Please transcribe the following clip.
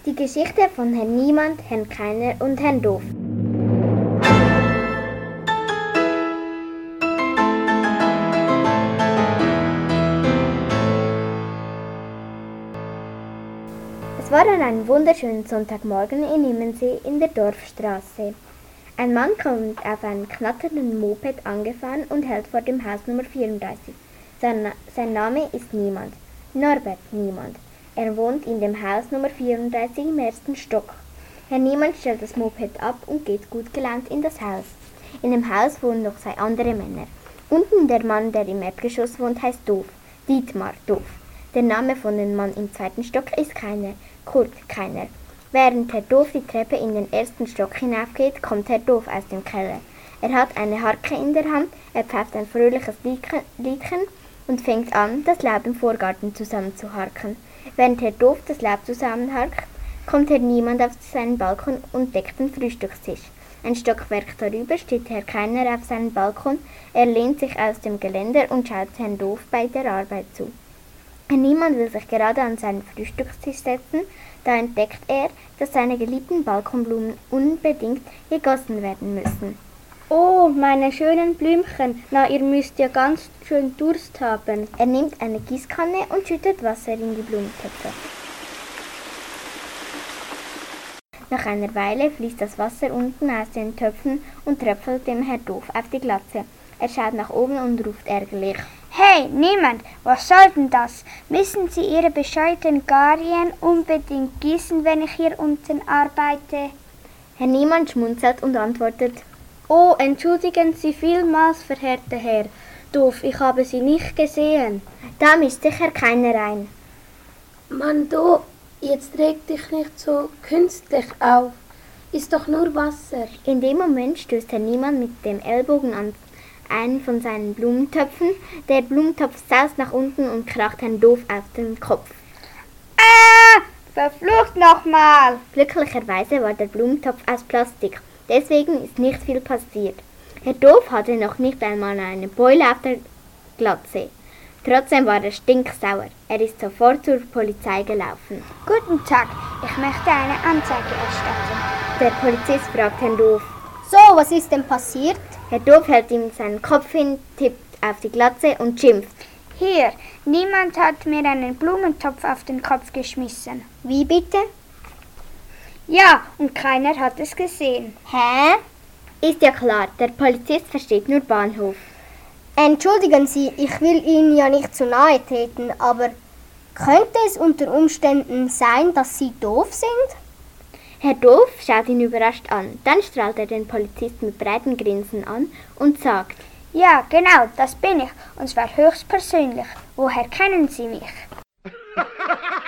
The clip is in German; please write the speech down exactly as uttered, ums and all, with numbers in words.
Die Geschichte von Herrn Niemand, Herrn Keiner und Herrn Doof. Es war an einem wunderschönen Sonntagmorgen in Immensee in der Dorfstraße. Ein Mann kommt auf einem knatternden Moped angefahren und hält vor dem Haus Nummer vierunddreißig. Sein, sein Name ist Niemand, Norbert Niemand. Er wohnt in dem Haus Nummer vierunddreißig im ersten Stock. Herr Niemand stellt das Moped ab und geht gut gelaunt in das Haus. In dem Haus wohnen noch zwei andere Männer. Unten der Mann, der im Erdgeschoss wohnt, heißt Doof, Dietmar Doof. Der Name von dem Mann im zweiten Stock ist Keiner, Kurt Keiner. Während Herr Doof die Treppe in den ersten Stock hinaufgeht, kommt Herr Doof aus dem Keller. Er hat eine Harke in der Hand, er pfeift ein fröhliches Liedchen und fängt an, das Laub im Vorgarten zusammenzuharken. Während Herr Doof das Laub zusammenharkt, kommt Herr Niemand auf seinen Balkon und deckt den Frühstückstisch. Ein Stockwerk darüber steht Herr Keiner auf seinem Balkon, er lehnt sich aus dem Geländer und schaut Herrn Doof bei der Arbeit zu. Herr Niemand will sich gerade an seinen Frühstückstisch setzen, da entdeckt er, dass seine geliebten Balkonblumen unbedingt gegossen werden müssen. »Oh, meine schönen Blümchen, na, ihr müsst ja ganz schön Durst haben.« Er nimmt eine Gießkanne und schüttet Wasser in die Blumentöpfe. Nach einer Weile fließt das Wasser unten aus den Töpfen und tröpfelt dem Herr Doof auf die Glatze. Er schaut nach oben und ruft ärgerlich: »Hey, Niemand, was soll denn das? Müssen Sie Ihre bescheuerten Garien unbedingt gießen, wenn ich hier unten arbeite?« Herr Niemand schmunzelt und antwortet: »Oh, entschuldigen Sie vielmals, verehrter Herr Doof, ich habe Sie nicht gesehen.« Da mischt sich Herr Keiner ein. »Mann, Doof, jetzt reg dich nicht so künstlich auf. Ist doch nur Wasser.« In dem Moment stößt Herr Niemand mit dem Ellbogen an einen von seinen Blumentöpfen. Der Blumentopf saust nach unten und kracht Herrn Doof auf den Kopf. »Ah, verflucht nochmal!« Glücklicherweise war der Blumentopf aus Plastik. Deswegen ist nicht viel passiert. Herr Doof hatte noch nicht einmal eine Beule auf der Glatze. Trotzdem war er stinksauer. Er ist sofort zur Polizei gelaufen. »Guten Tag, ich möchte eine Anzeige erstatten.« Der Polizist fragt Herrn Doof: »So, was ist denn passiert?« Herr Doof hält ihm seinen Kopf hin, tippt auf die Glatze und schimpft: »Hier, Niemand hat mir einen Blumentopf auf den Kopf geschmissen.« »Wie bitte?« »Ja, und keiner hat es gesehen.« »Hä?« Ist ja klar, der Polizist versteht nur Bahnhof. »Entschuldigen Sie, ich will Ihnen ja nicht zu nahe treten, aber könnte es unter Umständen sein, dass Sie doof sind?« Herr Doof schaut ihn überrascht an. Dann strahlt er den Polizisten mit breiten Grinsen an und sagt: »Ja, genau, das bin ich, und zwar höchstpersönlich. Woher kennen Sie mich?«